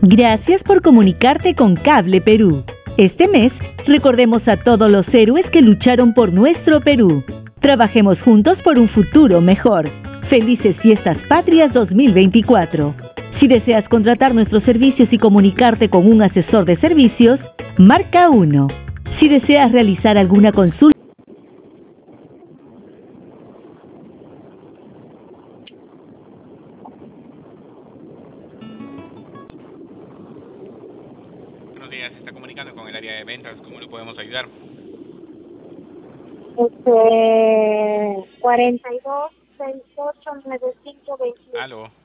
Gracias por comunicarte con Cable Perú. Este mes, recordemos a todos los héroes que lucharon por nuestro Perú. Trabajemos juntos por un futuro mejor. Felices Fiestas Patrias 2024. Si deseas contratar nuestros servicios y comunicarte con un asesor de servicios, marca 1. Si deseas realizar alguna consulta, Buenos días, se está comunicando con el área de ventas. ¿Cómo le podemos ayudar? 42 68 95 21. Aló.